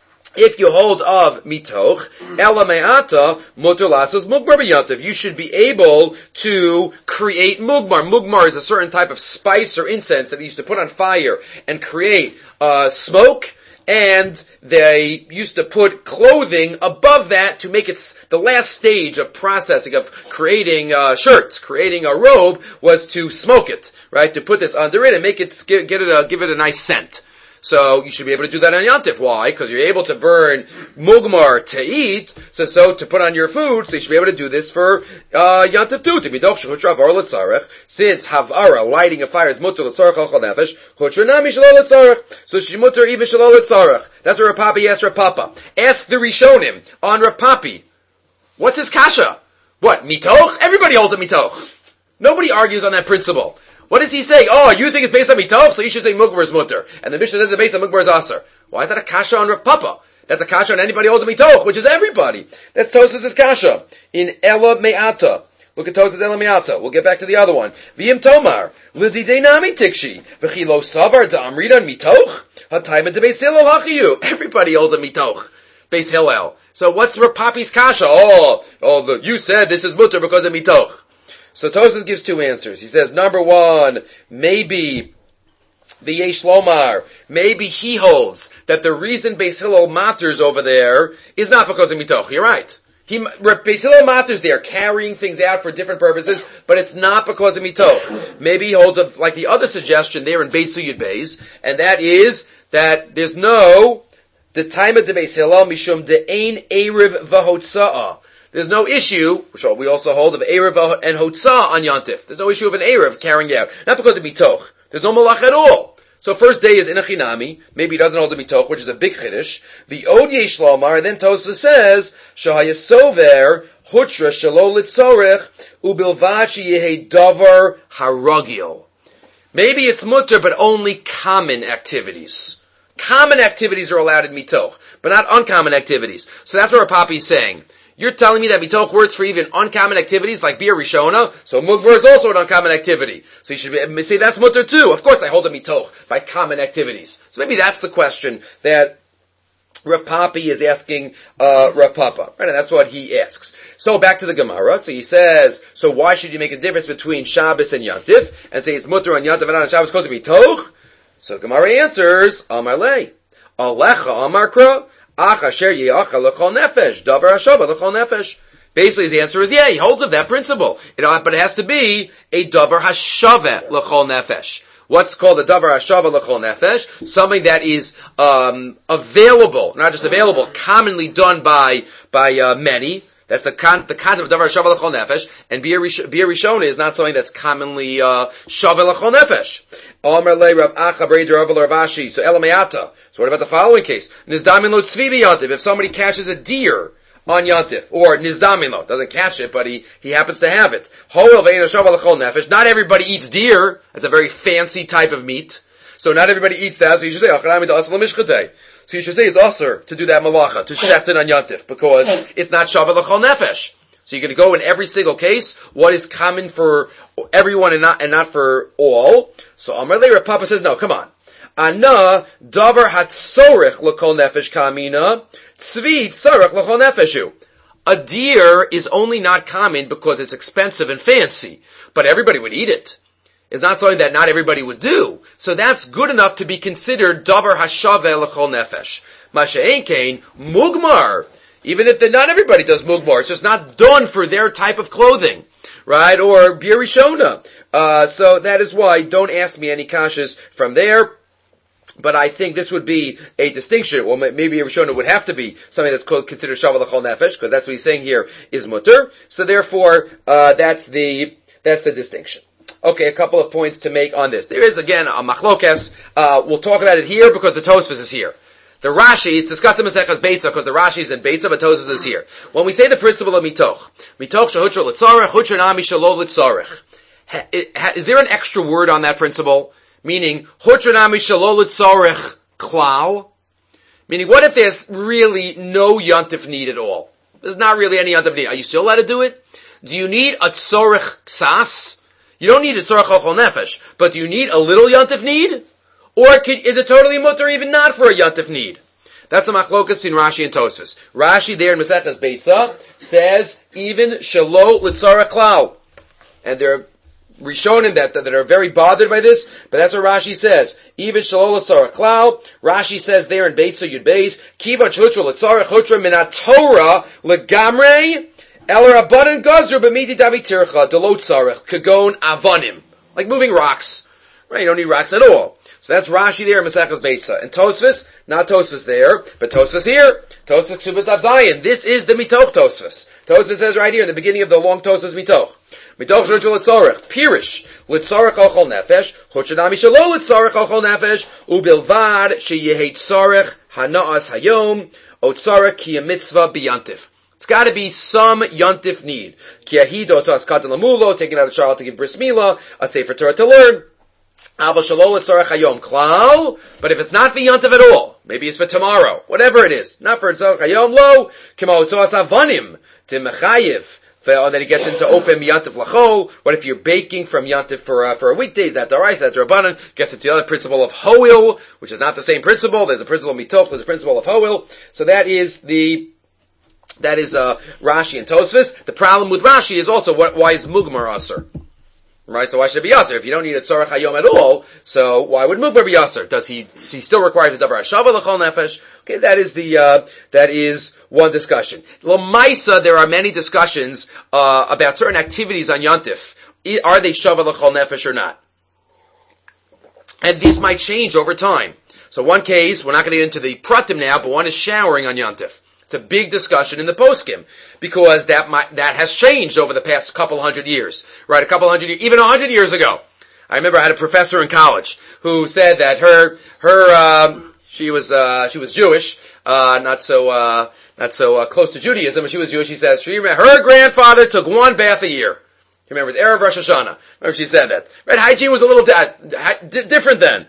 if you hold of mitoch, ela me'ata, muter lasos mugmar b'yantiv. You should be able to create mugmar. Mugmar is a certain type of spice or incense that they used to put on fire and create uh, smoke. And they used to put clothing above that to make it the last stage of processing of creating uh, shirts, creating a robe was to smoke it, right? To put this under it and make it get it a, give it a nice scent. So you should be able to do that on Yantif. Why? Because you're able to burn mugmar to eat, so so to put on your food, so you should be able to do this for uh, Yantif too. To be since havara, lighting a fire, is mutter l'tzarech ochel nefesh, chutra nami shalol l'tzarech, so she mutter even shalol l'tzarech. That's what Rav Papi asked Rav Papa. Ask the Rishonim on Rav Papi. What's his kasha? What, mitoch? Everybody holds a mitoch. Nobody argues on that principle. What does he say? Oh, you think it's based on mitoch, so you should say mugmar is mutter. And the Mishnah says it's based on mugmar is aser. Why is that a kasha on Rav Papa? That's a kasha on anybody who holds a mitoch, which is everybody. That's Tosas' kasha. In Ela Me'ata. Look at Tosas Ela Me'ata. We'll get back to the other one. V'im Tomar. L'didei nami tikshi. V'chi lo savar da'amrid on mitoch. Ha'taimet de Beis Hillel hachiyu. Everybody holds a mitoch. Beis Hillel. So what's Rav Papi's kasha? Oh, oh, the, you said this is mutter because of mitoch. So Tosas gives two answers. He says, number one, maybe the Yesh Lomar, maybe he holds that the reason Beis Hillel matters over there is not because of mitoch. You're right. He, Beis Hillel matters there, carrying things out for different purposes, but it's not because of mitoch. Maybe he holds of, like the other suggestion there in Beit Suyud Beis, and that is that there's no, the time of the Beis Hillel, mishum de'ein erev v'hotza'ah. There's no issue, which we also hold, of Erev and Hotzah on Yantif. There's no issue of an Erev carrying out. Not because of Mitoch. There's no Malach at all. So first day is Inachinami. Maybe he doesn't hold the Mitoch, which is a big Chiddush. The Od Yesh Lomar, and then Tosfos says, Shahayasover, Hutra Shalo Litzorech, Ubilvachi Yehe Davar Haragil. Maybe it's mutter, but only common activities. Common activities are allowed in mitoch. but not uncommon activities. So that's what our Papi is saying. You're telling me that mitoch works for even uncommon activities like Bia Rishona, so mugmar is also an uncommon activity. So you should be, say that's mutter too. Of course I hold a mitoch by common activities. So maybe that's the question that Rav Papi is asking uh, Rav Papa. Right, and that's what he asks. So back to the Gemara. So he says, so why should you make a difference between Shabbos and Yantif and say it's mutter on Yantif and not on Shabbos because of mitoch? So Gemara answers, Amar lei, Alecha Amar Kra, Ach asher ye'achal l'chol nefesh, davar hashava l'chol nefesh. Basically, his answer is, yeah, he holds of that principle. It, but it has to be a davar hashava l'chol nefesh. What's called a davar hashava l'chol nefesh? Something that is um, available, not just available, commonly done by by uh, many. That's the con- the concept of davar hashava l'chol nefesh. And bia rishona is not something that's commonly uh, shava l'chol nefesh. Amar le Rav Acha Brei Rav Ravashi. So elamayata. So what about the following case? Nizdamin lo tzvi b'yantiv. If somebody catches a deer on yantiv, or nizdamin lo, doesn't catch it, but he, he happens to have it. Hoel ve'ein hashava l'chol nefesh. Not everybody eats deer. It's a very fancy type of meat. So not everybody eats that. So you should say, acharami da'asal l'mishchatei. So you should say it's usher to do that malacha, to shecht it on yantiv, because it's not shava l'chol nefesh. So you're going to go in every single case, what is common for everyone and not, and not for all. So Amar le Rav Papa says, no, come on. Ana davar hatzorech l'kol nefesh kamina, tzvi tzorech l'kol nefeshu. A deer is only not common because it's expensive and fancy, but everybody would eat it. It's not something that not everybody would do. So that's good enough to be considered davar hashave l'chol nefesh. Masha'en kain, mugmar. Even if the, not everybody does mugmar, it's just not done for their type of clothing. Right? Or Bia Rishona. Uh, so that is why, don't ask me any kashas from there. But I think this would be a distinction. Well, maybe Rishona would have to be something that's called, considered Shava L'chol Nefesh, because that's what he's saying here is mutter. So therefore, uh, that's the, that's the distinction. Okay, a couple of points to make on this. There is, again, a machlokes. Uh, we'll talk about it here because the Tosfos is here. The Rashi is discussing Maseches Beitza because the Rashi is in Beitza, but Tosfos is here. When we say the principle of mitoch, mitoch shehutra l'tzarech, hutra nami shelo l'tzarech. Is there an extra word on that principle? Meaning, hutra nami shelo l'tzarech klal? Meaning, what if there's really no yontif need at all? There's not really any yontif need. Are you still allowed to do it? Do you need a tzorech ksas? You don't need a tzorech ochol nefesh, but do you need a little yontif need? Or can, is it totally mutter even not for a yantif need? That's a machlokas between Rashi and Tosfos. Rashi there in Maseches Beitza says even shelo l'tzarech klal, and there are Rishonim that that are very bothered by this, but that's what Rashi says. Even shelo l'tzarech klal. Rashi says there in Beitza Yud Beis kivan shehutra l'tzarech hutra min haTorah legamrei el rabbanan gazru b'midi davitircha delo tzarech kagon avonim, like moving rocks. Right? You don't need rocks at all. So that's Rashi there in Maseches Beitza. And Tosfos, not Tosfos there, but Tosfos here. Tosfos Ksubas Daf Zayin. This is the Mitoch Tosfos. Tosfos says right here in the beginning of the long Tosfos Mitoch. Mitoch Shulchul L'tzorech. Pirish. L'tzorech ochol nefesh. Chotshadami shelo l'tzorech ochol nefesh. Ubilvad sheyehei tzorech hana'as hayom. O tzorech ki mitzvah biyantif. It's got to be some yontif need. Ki ahido to askat lamulo, taking out a child to give bris milah, a sefer Torah to learn. But if it's not for Yontif at all, maybe it's for tomorrow, whatever it is, not for Tzorech Hayom lo, kimo tzos avanim to mechayiv. And then he gets into ofem Yontif lachol. What if you're baking from Yontif for uh, for a weekday? Is that daraisa? That drabanan? Gets into the other principle of hoil, which is not the same principle. There's a principle of mitoch. There's a principle of hoil. So that is the that is uh, Rashi and Tosfos. The problem with Rashi is also what, why is mugmar aser? Right, so why should it be Yasser? If you don't need a Tzorech Hayom at all, so why would Mugmar be Yasser? Does he, he still requires a Davar HaShava L'chol Nefesh? Okay, that is the, uh, that is one discussion. L'maisa, there are many discussions, uh, about certain activities on Yontif. Are they Shava L'chol Nefesh or not? And these might change over time. So one case, we're not going to get into the pratim now, but one is showering on Yontif. It's a big discussion in the poskim because that might, that has changed over the past couple hundred years, right? A couple hundred years, even a hundred years ago. I remember I had a professor in college who said that her her um, she was uh, she was Jewish, uh, not so uh, not so uh, close to Judaism, but she was Jewish. She says she her grandfather took one bath a year. You remember, it was Erev Rosh Hashanah. Remember she said that. Right? Hygiene was a little di- di- different then.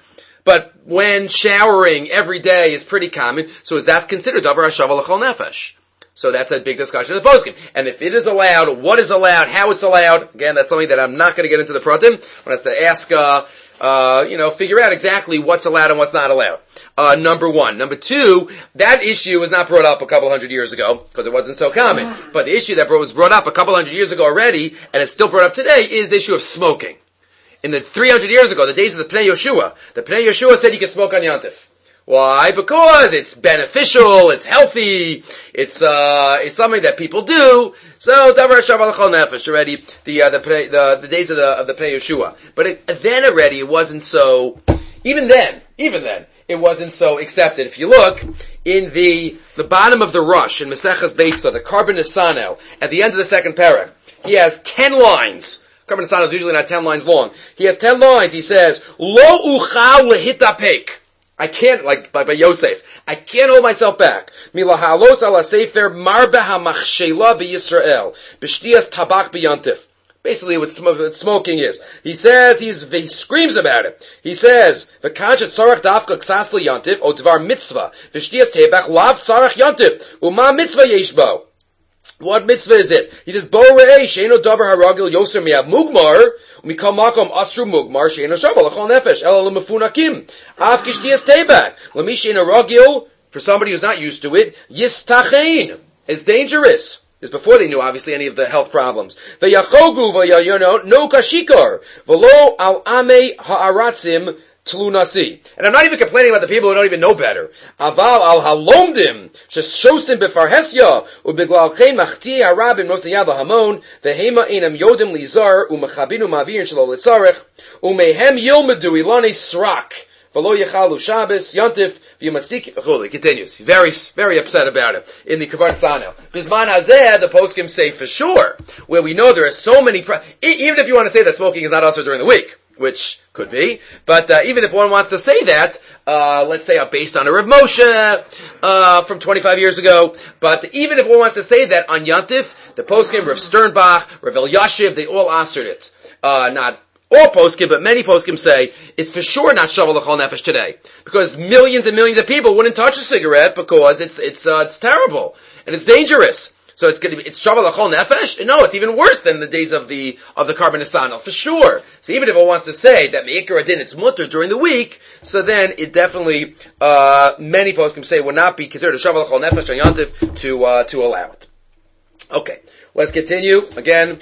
but when showering every day is pretty common, so is that considered davar hashava l'chol nefesh? So that's a big discussion of the poskim. And if it is allowed, what is allowed, how it's allowed, again, that's something that I'm not going to get into the pratim. One has to ask, uh, uh, you know, figure out exactly what's allowed and what's not allowed. Uh, number one. Number two, that issue was not brought up a couple hundred years ago, because it wasn't so common. But the issue that was brought up a couple hundred years ago already, and it's still brought up today, is the issue of smoking. In the three hundred years ago, the days of the Pnei Yeshua, the Pnei Yeshua said you can smoke on Yontif. Why? Because it's beneficial, it's healthy, it's uh, it's something that people do. So davar hashava l'chol nefesh already. The uh, the, the the days of the of the Pnei Yeshua, but it, then already it wasn't so. Even then, even then, it wasn't so accepted. If you look in the the bottom of the Rush in Maseches Beitza, the Karban Nisanel, at the end of the second parak, he has ten lines. Karban Nisanel is usually not ten lines long. He has ten lines. He says, "Lo uchal lehitapek." I can't, like by, by Yosef, I can't hold myself back. Milahalos ala sefer marbe hamachshela b'Yisrael b'shtias tabak b'yantif. Basically, what smoking is. He says, he's, he screams about it. He says, "V'kanchet tzarach dafka ksas liyantif o dvar mitzvah v'shtias tebach lav tzarach yantif uma mitzvah yeshbo." What mitzvah is it? He says, "Bo re'ei she'eno davar haragil yoser mi'av mugmar u'mikol makom asru mugmar she'eno shabal l'chol nefesh ela l'mefunakim af kishtias tebach l'mi she'eno ragil." For somebody who's not used to it, yistachein. It's dangerous. This before they knew, obviously, any of the health problems. V'yachogu v'yayono no kashikar v'lo al ame ha'aratzim tlunasi. And I'm not even complaining about the people who don't even know better. Aval al halomdim sheshosim befarhesya u'biglal chen machti harabim nosiyad lahamon v'hema enam yodim lizar u'mechabinu mavir shelo litzarech u'mehem yilmedu ilani srak. V'lo yechalu Shabbos, Yontif, v'yamatziki, v'chuli. It continues. Very, very upset about it. In the Karban Nisanel. Bizman hazeh, the poskim say for sure, where we know there are so many, pro- even if you want to say that smoking is not also during the week, which could be, but uh, even if one wants to say that, uh, let's say uh, based on a Rav Moshe, uh, from twenty-five years ago, but even if one wants to say that on Yontif, the poskim, Rav Sternbach, Rav Elyashiv, they all answered it. Uh, not all poskim, but many poskim say it's for sure not shaval l'chol nefesh today, because millions and millions of people wouldn't touch a cigarette because it's it's uh, it's terrible and it's dangerous. So it's going to be it's shaval l'chol nefesh. No, it's even worse than the days of the of the Karban Nisanel for sure. So even if it wants to say that me'ikar adin it's mutter during the week, so then it definitely uh many poskim say would not be considered a shaval l'chol nefesh on Yontif to uh, to allow it. Okay, let's continue again.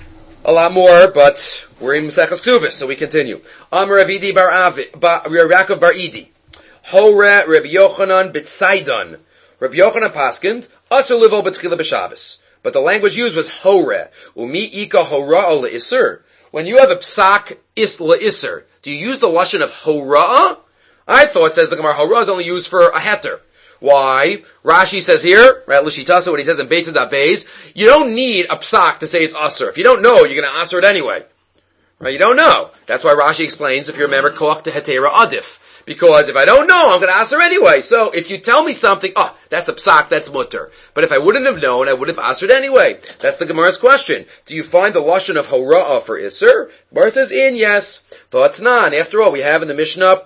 A lot more, but we're in Maseches Tubis, so we continue. Amar Ravidi bar Avi, Yaakov bar Idi, Hore Rabbi Yochanan b'Tzaydon. Rabbi Yochanan paskind asur livo b'tchila b'Shabbos, but the language used was Hore. Umi ika hora le'isur. When you have a psak is le'isur, do you use the lashon of hora? I thought, says the Gemara, hora is only used for a heter. Why? Rashi says here, right, Lushitasa, what he says in Beis Daf Beis, you don't need a psak to say it's asur. If you don't know, you're going to asur it anyway. Right? You don't know. That's why Rashi explains, if you remember, koach to hetera adif. Because if I don't know, I'm going to asur anyway. So if you tell me something, oh, that's a psak, that's mutter. But if I wouldn't have known, I would have asur anyway. That's the Gemara's question. Do you find the lashon of hora'ah for isur? Gemara says in, yes. V'atznan. After all, we have in the Mishnah,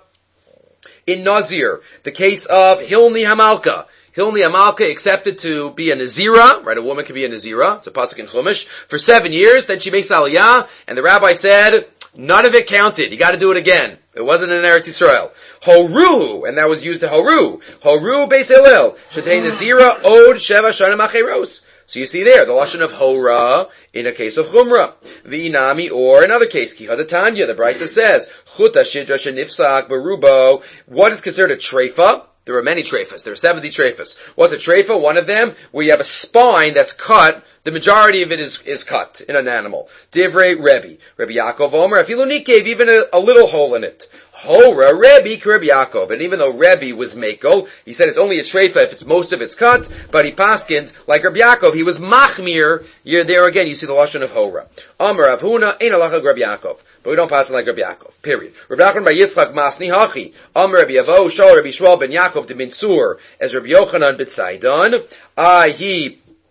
in Nazir, the case of Hilni Hamalka. Hilni Hamalka accepted to be a Nazira, right? A woman can be a Nazira. It's a pasuk in Chumash. For seven years, then she makes Aliyah, and the rabbi said, none of it counted. You gotta do it again. It wasn't in Eretz Yisrael. Horu, and that was used at Horu. Horu Beis Hillel. Shetei Nazira Od Sheva Shanim Acheros. So you see there, the lashon of hora in a case of chumrah. V'inami, or another case, ki hadatanya, the Brisa says, chuta shidra shenifsak berubo. What is considered a treifa? There are many treifas. There are seventy treifas. What's a treifa? One of them, where you have a spine that's cut, the majority of it is, is cut in an animal. Divrei Rebbe. Rebbe Yaakov Omer, afilu gave even a, a little hole in it. Hora Rebbe Rebbe Yaakov. And even though Rebbe was Mako, he said it's only a treifa if it's most of it's cut, but he paskind, like Rebbe Yaakov, he was machmir. You're there again, you see the lashon of Hora. Amar Rav Huna, ein halacha Rebbe Yaakov. But we don't pass it like Rebbe Yaakov. Period. Rebbe Yaakov bar Yitzchak Masni Hachi. Amar Rebbe Yavo, Shal Rebbe Shmuel ben Yaakov de Minsur, as Rebbe Yochanan b'Tzaydon. Ah, he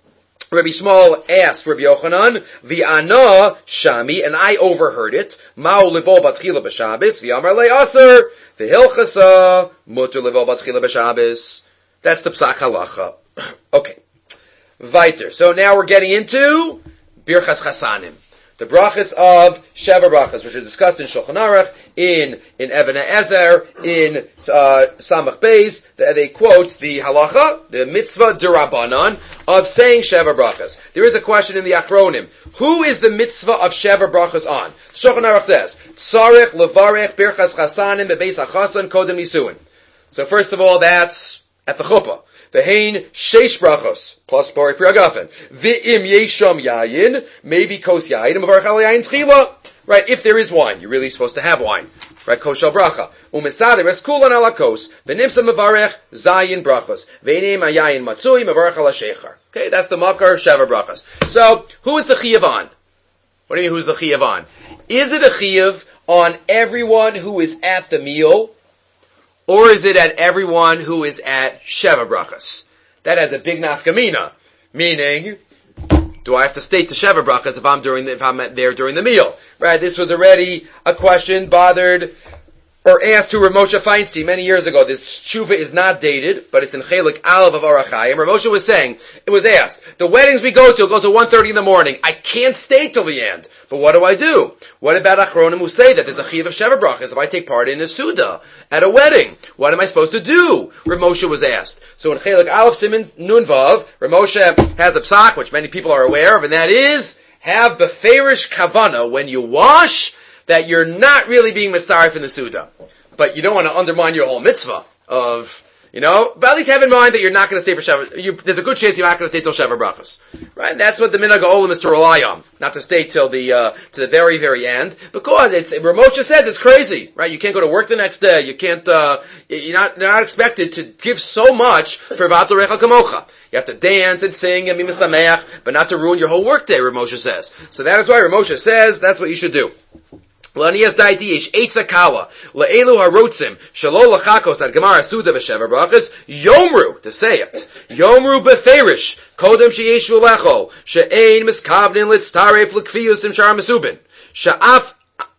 Rabbi Shmuel asked Rabbi Yochanan, V'ana shami, and I overheard it. Ma'u levo batchila b'Shabbos, v'amar le'aser, v'hilchasa, muter levo batchila b'Shabbos. That's the psak halacha. Okay. Weiter. So now we're getting into Birchas Chasanim. The brachas of Sheva brachas, which are discussed in Shulchan Aruch, in, in Even Ezer, in, uh, Samach Beis. They, they quote the halacha, the mitzvah derabanan, of saying Sheva brachas. There is a question in the Achronim. Who is the mitzvah of Sheva brachas on? Shulchan Aruch says, Tzarech levarech Birchas Chasanim bebeis hachasan kodem nisuin. So first of all, that's at the chuppah. Ve'hein sheish brachos plus bari priagafen. Ve'im yesham yayin, maybe kos yayin, mavarech al yayin tchila. Right, if there is wine, you're really supposed to have wine. Right, kos shel bracha. Umesader es kulan ala kos. Ve'nimsa mavarech zayin brachos. Ve'nim ayayin matzui mavarech ala shechar. Okay, that's the makar sheva brachos. So, who is the chiyav on? What do you mean, who's the chiyav on? Is it a chiyav on everyone who is at the meal? Or is it at everyone who is at Sheva brachas? That has a big nafkamina. Meaning, do I have to state the Sheva brachas if I'm during the, if I'm there during the meal? Right? This was already a question bothered or asked to Rav Moshe Feinstein many years ago. This tshuva is not dated, but it's in Chelik Aleph of Orach Chaim. Rav Moshe was saying, it was asked, the weddings we go to go to one thirty in the morning. I can't stay till the end. But what do I do? What about Achronim who say that there's a chiv of Sheva brachas if I take part in a Suda at a wedding? What am I supposed to do? Rav Moshe was asked. So in Chelik Aleph Siman Nun Vav, Rav Moshe has a psak, which many people are aware of, and that is, have beferish kavana when you wash, that you're not really being mitzaref in the Suda. But you don't want to undermine your whole mitzvah of, you know, but at least have in mind that you're not going to stay for Sheva. You, there's a good chance you're not going to stay till Sheva brachas. Right? And that's what the minhag ha'olam is to rely on. Not to stay till the, uh, to the very, very end. Because it's, Rav Moshe said it's crazy. Right? You can't go to work the next day. You can't, uh, you're not, you're not expected to give so much for V'atul Recha Kamocha. You have to dance and sing and be misameach, but not to ruin your whole workday, Rav Moshe says. So that is why Rav Moshe says that's what you should do. L'aniyas da'itiyish eitza kala le'elu harotzim shelo lachakos ad gemara suda v'sheva brachas yomru, to say it, yomru beferish kodem sheyeshu lecho she'ein miskavnin litztaref l'kfiyus im shar mesubin she'af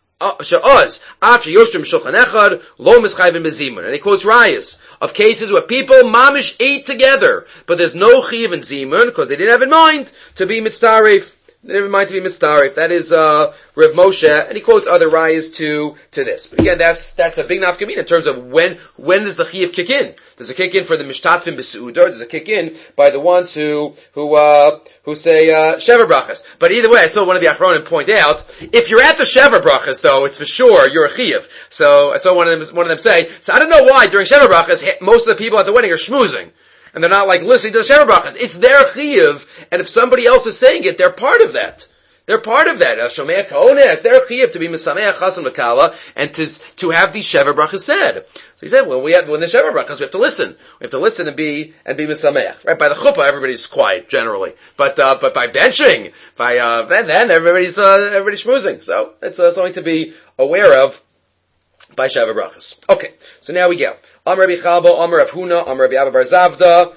she'oz af sheyoshrim shulchan echad lo mischayvin bezimun. And he quotes rayas of cases where people mamish ate together, but there's no chiv in zimun because they didn't have in mind to be mitztaref. They didn't have in mind to be mitztaref. That is uh Rav Moshe, and he quotes other rayas to to this. But again, that's that's a big nafkamina in terms of when when does the chiv kick in? Does it kick in for the mishtatfim b'su'udah, or does it kick in by the ones who who uh who say uh Sheva brachas? But either way, I saw one of the Achronim point out, if you're at the Sheva brachas, though, it's for sure you're a chiv. So I saw one of them one of them say, so I don't know why during Sheva brachas most of the people at the wedding are schmoozing. And they're not like listening to the Sheva brachas. It's their chiyuv, and if somebody else is saying it, they're part of that. They're part of that. Shomei Kaoneh, it's their chiyuv to be misameach chasan v'kala, and to to have these Sheva brachas said. So he said, well, we have when the Sheva brachas, we have to listen. We have to listen and be and be misameach. Right by the chuppah, everybody's quiet generally, but uh, but by benching, by uh, then then everybody's uh, everybody's schmoozing. So it's uh, something to be aware of by Sheva brachas. Okay, so now we go. Amar Rabbi Chaba, Amar Rav Huna, Amar Rabbi Abba bar Zavda,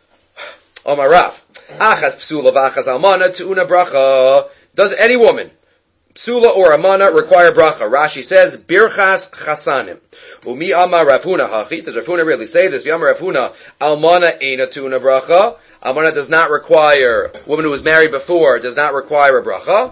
Amar Rav. Achas psula v'achas almana tu'una bracha. Does any woman, psula or amana, require bracha? Rashi says, birchas chasanim. Umi Amar Rav Huna hachi. Does Rav Huna really say this? Amar Rav Huna, almana eina tu'una bracha. Almana does not require, a woman who was married before does not require a bracha.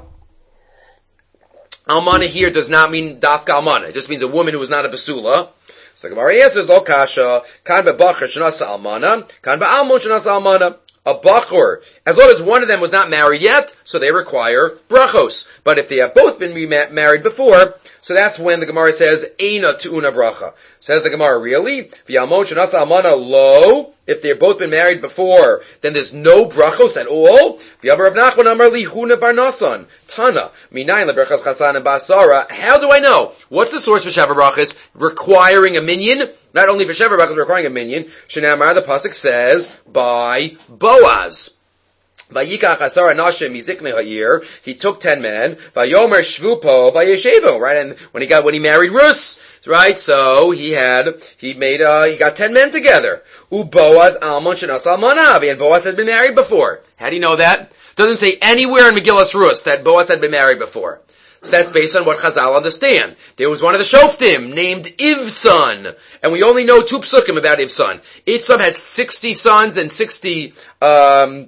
Almana here does not mean dafka almana. It just means a woman who is not a basula. So the Gemara answers, lo kasha, kan be'bachar shenasa almana, kan be'almon shenasa almana. A bachor, as long as one of them was not married yet, so they require brachos. But if they have both been married before, so that's when the Gemara says, eina tu'una bracha. Says the Gemara, really? V'yalmon shenasa almana lo. If they've both been married before, then there's no brachos at all. V'yabar Rav Nachman Amar li Huna bar Nasan Tana minayin lebrachas chasan and basara. How do I know? What's the source for Sheva brachas requiring a minyan? Not only for Sheva brachas requiring a minyan. Shenamar, the pasuk says by Boaz. Vayikach asara nashim miziknei ha'ir. He took ten men. Vayomer shvupo vayeshevu. Right, and when he got when he married Rus, right, so he had he made uh he got ten men together. U Boaz almon shenas almanav, and Boaz had been married before. How do you know that? Doesn't say anywhere in Megillas Rus that Boaz had been married before. So that's based on what Chazal understand. There was one of the Shoftim named Ivson, and we only know two psukim about Ivson. Ivson had sixty sons and sixty. Um,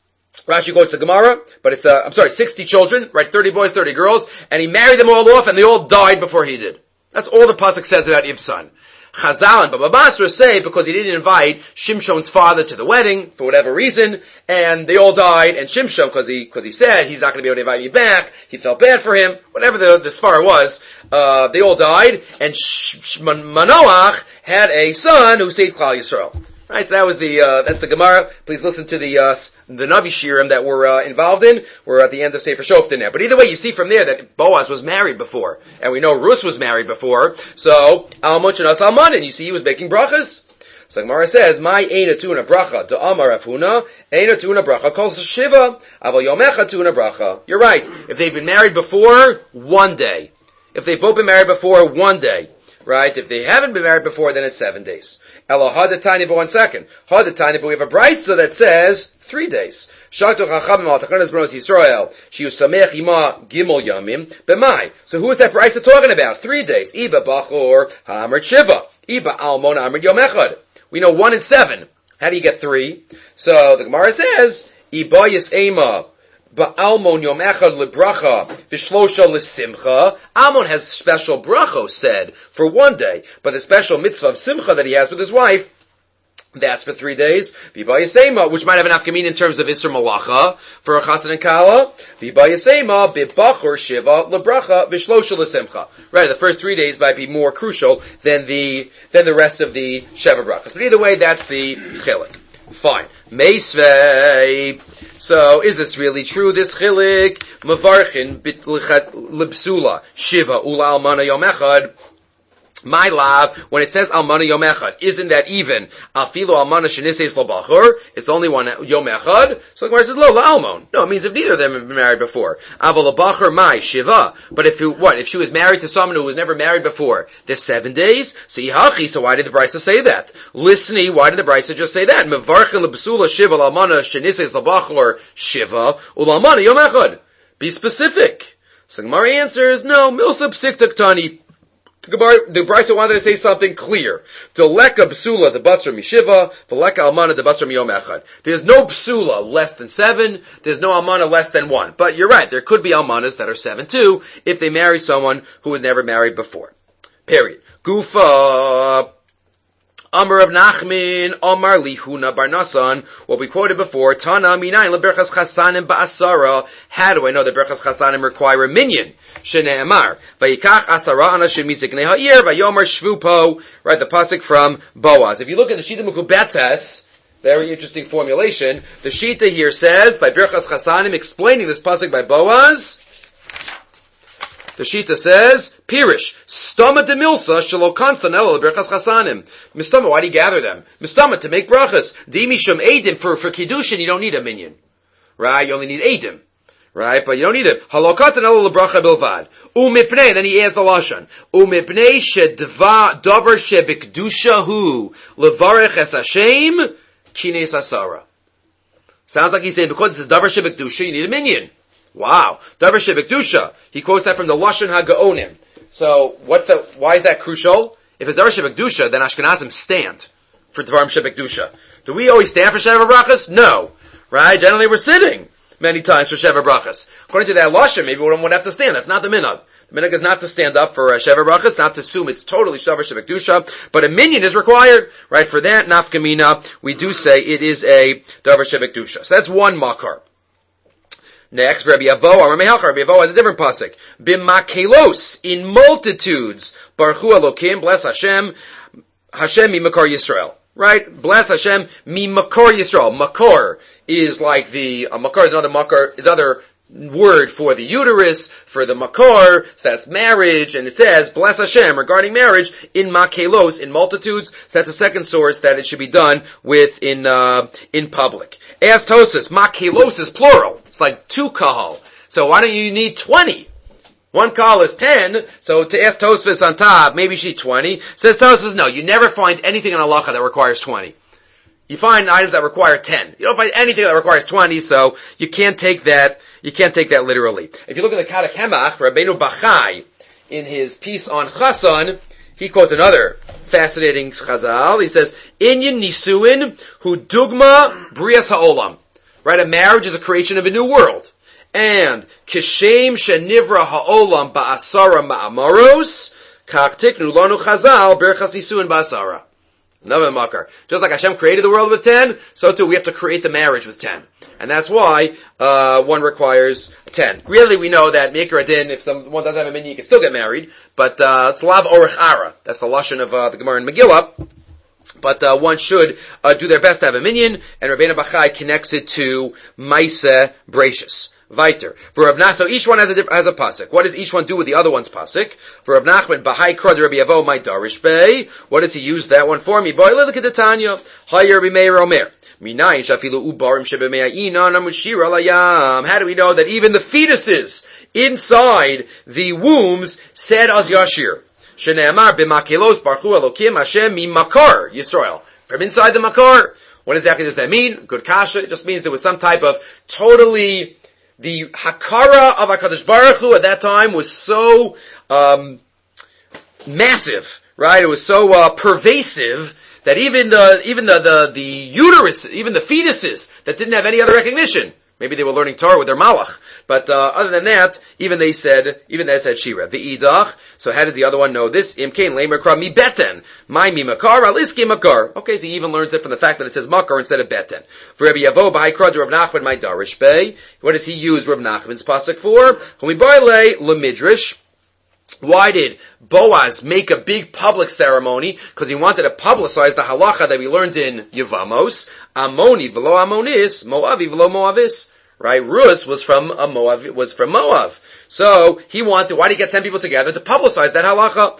Rashi quotes the Gemara, but it's uh, I'm sorry, sixty children, right? Thirty boys, thirty girls, and he married them all off, and they all died before he did. That's all the pasuk says about Ivson. Chazal and Baba Basra say because he didn't invite Shimshon's father to the wedding for whatever reason, and they all died. And Shimshon, because he because he said he's not going to be able to invite me back, he felt bad for him. Whatever the the svara was, uh, they all died. And Sh- Sh- Manoach had a son who saved Klal Yisrael. Right, so that was the uh, that's the Gemara. Please listen to the uh, the Navi Shirim that we're uh, involved in. We're at the end of Sefer Shoftim now. But either way, you see from there that Boaz was married before, and we know Rus was married before. So Almon shenas almon, and you see he was making brachas. So Gemara says, "My eina tuna bracha to Amar Afuna, eina tuna bracha calls shiva, aval yomecha tuna bracha." You're right. If they've been married before, one day. If they've both been married before, one day. Right? If they haven't been married before, then it's seven days. Elo hadatani but one second. Hadatani but we have a brisa that says three days. Shatu chachamim al tachanas b'nos Yisrael. She was samech ima gimel yamim b'mai. So who is that brisa talking about? Three days. Iba bachor ha'amr shiva. Iba almon amr yom echad. We know one and seven. How do you get three? So the Gemara says Iba yis'ema. But Almon Yom Echad lebracha v'shlosha lesimcha. Almon has special bracho said for one day, but the special mitzvah of simcha that he has with his wife, that's for three days. V'ba yisema, which might have an afkamin in terms of isur malacha for a chassan and kala. V'ba yisema b'bachor shiva lebracha v'shlosha lesimcha. Right, the first three days might be more crucial than the than the rest of the sheva brachas. But either way, that's the chilik. Fine. Meisvei. So, is this really true, this chilik? Mavarchin bit libsula shiva ula almana yom echad. My love, when it says almana yom echad, isn't that even? Afilu almana shenises labachur. It's only one yom echad. So the Gemara says lo la'almon. No, it means if neither of them have been married before. Aval labachur my shiva. But if it, what? If she was married to someone who was never married before, there's seven days. So yihachi. So why did the brisa say that? Listeni. Why did the brisa just say that? Mevarchin lebsula shiva almana shenises labachur shiva ula almana yom echad. Be specific. So the Gemara answers no. Milsa psiktak tani. The Brisa wanted to say something clear. Deleka psula the batzra mishiva, deleka almana the batzra miyom echad. There's no psula less than seven. There's no almana less than one. But you're right. There could be almanas that are seven too if they marry someone who was never married before. Period. Gufa. Amar of Nachmin, Amar Lihuna Bar Nasan, what we quoted before, Tana Minayin leberchas chasanim ba'asara. How do I know that berchas chasanim require a minyan? Shene'emar, Vayikach asara anashim miziknei ha'ir, Vayomer shvupo, right, the pasuk from Boaz. If you look at the Shita Mukubetzes, very interesting formulation, the Shita here says, by berchas chasanim, explaining this pasuk by Boaz, the Shita says, Pirish, Stoma de Milsa, Shalo Konstanel, Berchas Chasanim. Mistoma, why do you gather them? Mistoma, to make brachas. Dimishum Eidim, for, for Kiddushin, you don't need a minyan. Right? You only need Eidim. Right? But you don't need it. Halo Konstanel, Lebracha Bilvad. Umipnei, then he adds the Lashon. Umipnei, Shedva, Dover Shebikdushahu, Levarech Es Hashem, Kines Asara. Sounds like he's saying, because this is Dover Shebikdusha, you need a minyan. Wow. Davar Shebekdusha. He quotes that from the Lashon HaGaonim. So, what's the, why is that crucial? If it's Davar Shebekdusha, then Ashkenazim stand for Davar Shebekdusha. Do we always stand for Sheva Brachas? No. Right? Generally we're sitting many times for Sheva Brachas. According to that Lashon, maybe we don't have to stand. That's not the minhag. The minhag is not to stand up for uh, Sheva Brachas, not to assume it's totally Davar Shebekdusha, but a minyan is required. Right? For that, Nafkamina, we do say it is a Davar Shebekdusha. So that's one makar. Next, Rabbi Avo, Rabbi Avo has a different pasuk. B'makelos, in multitudes, Baruchu Elokim, bless Hashem, Hashem mi makor Yisrael. Right? Bless Hashem mi makor Yisrael. Makor is like the, uh, makor is another makor, is other word for the uterus, for the makar, so that's marriage, and it says, bless Hashem, regarding marriage, in makelos, in multitudes, so that's a second source that it should be done with in, uh, in public. As Tosas, makelos is plural. It's like two kahal. So why don't you need twenty? One kahal is ten, so to ask Tosfos on top, maybe she twenty. Says Tosfos, no, you never find anything in halacha that requires twenty. You find items that require ten. You don't find anything that requires twenty, so you can't take that, you can't take that literally. If you look at the Kad HaKemach, Rabbeinu Bachai, in his piece on Chasan, he quotes another fascinating chazal. He says, Inyan Nisuin hu dugma brias ha'olam. Right, a marriage is a creation of a new world. And kishem shenivra ha'olam ba'asara ma'amaros, kach tiknu lanu chazal berchas nisuin ba'asara. Another makar. Just like Hashem created the world with ten, so too we have to create the marriage with ten. And that's why uh one requires ten. Really, we know that Mikra Din, if someone doesn't have a minyan, you can still get married. But uh it's Lav Orech Ara. That's the lashon of uh, the Gemara in Megillah. But uh, one should uh, do their best to have a minyan, and Rabbeinu Bachai connects it to Maaseh Bereishis. Weiter. For Rav Nachman, so each one has a has a pasuk. What does each one do with the other one's pasuk? For Rav Nachman, Bahai Krod Rabbi Yavo, my Darish Bey. What does he use that one for? Mi boy look at the Tanya. Hayer Rabbi Meir Omer. Minayin shafilu ubarim shebemeyaina namushira layam. How do we know that even the fetuses inside the wombs said as Yashir? Shene'amar b'makelos barchu elokim Hashem mi makar Yisrael. From inside the makar. What exactly does that mean? Good kasha. It just means there was some type of totally. The Hakara of HaKadosh Baruch Hu at that time was so um, massive, right? It was so uh, pervasive that even the even the, the the uterus, even the fetuses that didn't have any other recognition, maybe they were learning Torah with their malach, but uh, other than that, even they said, even they said Shira. The idach. So how does the other one know this? Imkain lemer kra mi beten, my mi makar aliski makar. Okay, so he even learns it from the fact that it says makar instead of beten. For Rabbi Yavo b'hai krad Rav Nachman my darish bey. What does he use Rav Nachman's pasuk for? Humi baile lemidrish. Why did Boaz make a big public ceremony? Because he wanted to publicize the halacha that we learned in Yevamos. Amoni v'lo Amonis, Moavi v'lo Moavis. Right? Rus was from a Moav, was from Moav. So, he wanted, why did he get ten people together? To publicize that halacha.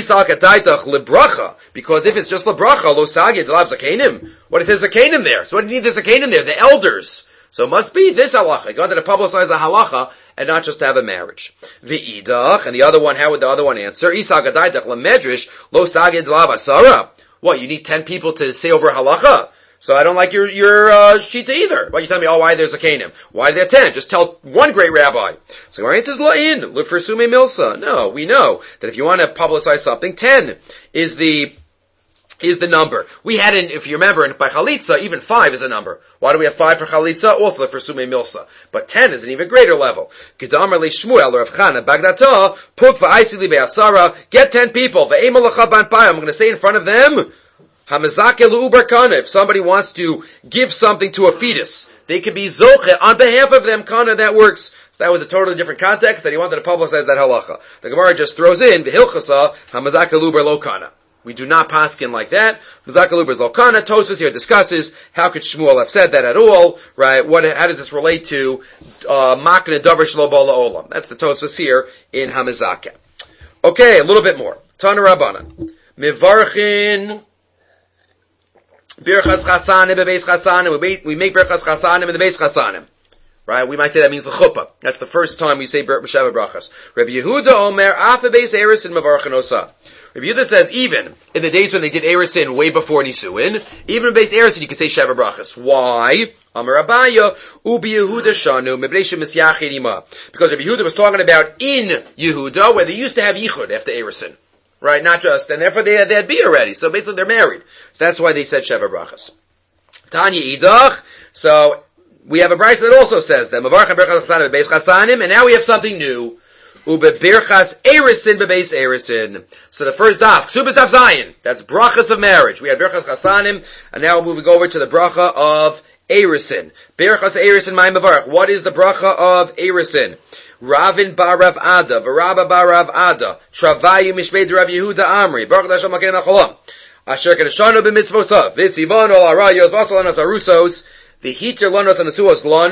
Because if it's just lebracha, lo sagid lav zakenim. What is his zakenim there? So what do you need the zakenim there? The elders. So it must be this halacha. He wanted to publicize a halacha and not just to have a marriage. The idach, and the other one, how would the other one answer? Isagadaitach lemedrish, lo sagid lav asara. What, you need ten people to say over a halacha? So I don't like your, your, uh, shita either. Why you tell me, oh, why there's a kanim? Why are there ten? Just tell one great rabbi. So our answer is la'in, look for sume milsa. No, we know that if you want to publicize something, ten is the, is the number. We had in, if you remember, by chalitza, even five is a number. Why do we have five for chalitza? Also look for sume milsa. But ten is an even greater level. Gedamar le Shmuel, Rav Chana, Bagdata, puk va'aisi li be'asara, get ten people, ve'ema l'cha ban payim, I'm going to say in front of them, if somebody wants to give something to a fetus, they could be zoche on behalf of them, kana, that works. So that was a totally different context that he wanted to publicize that halacha. The Gemara just throws in, v'hilchasa, hamazaka luber lo kana. We do not paskin like that. Hamazaka luber is lo kana. Tosfos here discusses, how could Shmuel have said that at all, right? What, how does this relate to, uh, makna davar shlo bo la'olam? That's the Tosfos here in Hamazaka. Okay, a little bit more. Tana Rabbanan. Mivarchin, Birchas Chasanim bebeis Chasanim. We make Birchas Chasanim in the beis Chasanim. Right? We might say that means the chuppah. That's the first time we say Sheva Brachas. Rabbi Yehuda Omer Afa beis Erisin Mevarchin Osa. Rabbi Yehuda says even in the days when they did Erisin way before Nisuin, even in beis Erisin you can say Sheva Brachas. Why? Amar Abaya Ubi Yehuda Shanu Mebreishim Misyachid Ima. Because Rabbi Yehuda was talking about in Yehuda where they used to have Yichud after Erisin. Right, not just, and therefore they had, they had B already, so basically they're married. So that's why they said Sheva Brachas. Tanya Idach, so we have a brayso that also says that, Mavarcha Berchas Chasanim bebeis Chasanim, and now we have something new. Ube Birchas Erisin bebeis Erisin. So the first daf, Ksubas daf Zayin, that's brachas of marriage. We had Birchas Chasanim, and now we're moving over to the bracha of Erisin. Birchas Erisin Ma'im Mavarch. What is the bracha of Erisin? Ravin bar Rav Ada, Varaba bar Rav Ada, Travayu mishmei Rav Yehuda Amri, Baruch Hashem Makein HaCholam, Asher Kedeshanu b'mitzvosav, Vitzivon ol arayos, Vasalanos arusos, V'hiter lanos anasuos lanu,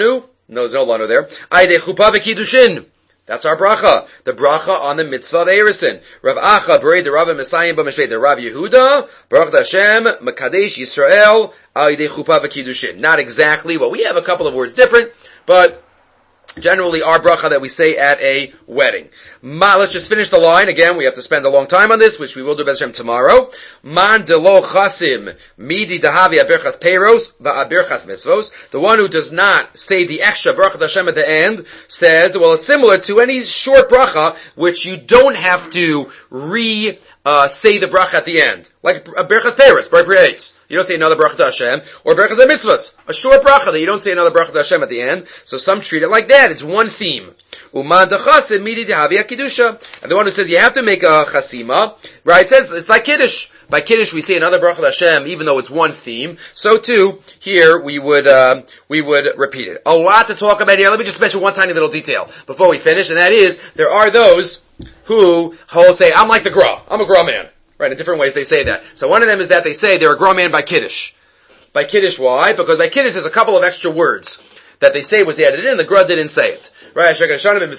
No, there's no lanu there. Aydei chuppah v'kiddushin. That's our bracha. The bracha on the mitzvah of Eirisin. Rav Acha, Berei de Rav Messiah, B'Meshvei de Rav Yehuda, Baruch Hashem, Mekadesh Yisrael, Aydei chuppah v'kiddushin. Not exactly, but we have a couple of words different, but generally our bracha that we say at a wedding. Ma, let's just finish the line. Again, we have to spend a long time on this, which we will do B'ez Hashem tomorrow. Man de lo chasim, midi dahavi abirchas peiros, va'abirchas mitzvos. The one who does not say the extra bracha Hashem at the end says, well, it's similar to any short bracha, which you don't have to re, uh, say the bracha at the end. Like a berachas peiros, berachas. You don't say another bracha to Hashem, or berachas mitzvos. A short bracha that you don't say another bracha to Hashem at the end. So some treat it like that. It's one theme. Uman dechasim midi dehavi akidusha. And the one who says you have to make a chasima, right, says it's like Kiddush. By Kiddush we say another bracha to Hashem, even though it's one theme. So too, here we would, uh, we would repeat it. A lot to talk about here. Let me just mention one tiny little detail before we finish, and that is, there are those who whole say, I'm like the Gra. I'm a Gra man. Right, in different ways they say that. So one of them is that they say they're a Gra man by Kiddush. By Kiddush, why? Because by Kiddush there's a couple of extra words that they say was added in, the Gra didn't say it. Right, and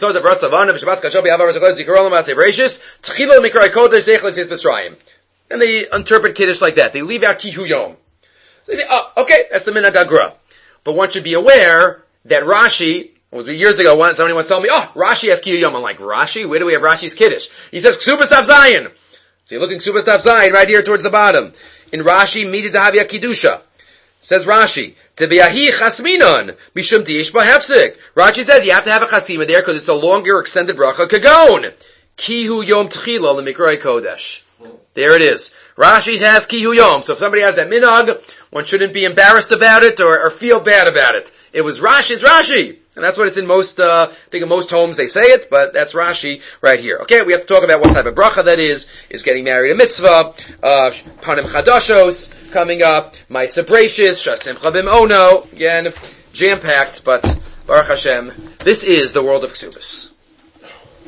they interpret Kiddush like that. They leave out Kihu Yom. So they say, oh, okay, that's the Minhag HaGra. But one should be aware that Rashi, it was years ago, once somebody was telling me, oh, Rashi has Kihu Yom. I'm like, Rashi? Where do we have Rashi's Kiddush? He says, Ksubas Tav Zayin. So you're looking Ksubas Tav Zayin right here towards the bottom. In Rashi, Midi Dahavia Kiddusha. Says Rashi, Tebiyahi Chasminon, Mishum Tiyish Bahefsik. Rashi says you have to have a chasima there because it's a longer extended bracha kagon. Kihu Yom Tchila L'Mikroi Kodesh. There it is. Rashi has Kihu Yom. So if somebody has that minhag, one shouldn't be embarrassed about it or, or feel bad about it. It was Rashi's Rashi. And that's what it's in most, uh, I think in most homes they say it, but that's Rashi right here. Okay, we have to talk about what type of bracha that is, is getting married a mitzvah, uh, Panim Chadashos, coming up, Ma'aseh Bereishis, Shasimcha B'Mono, again, jam-packed, but Baruch Hashem, this is the world of Ksubas.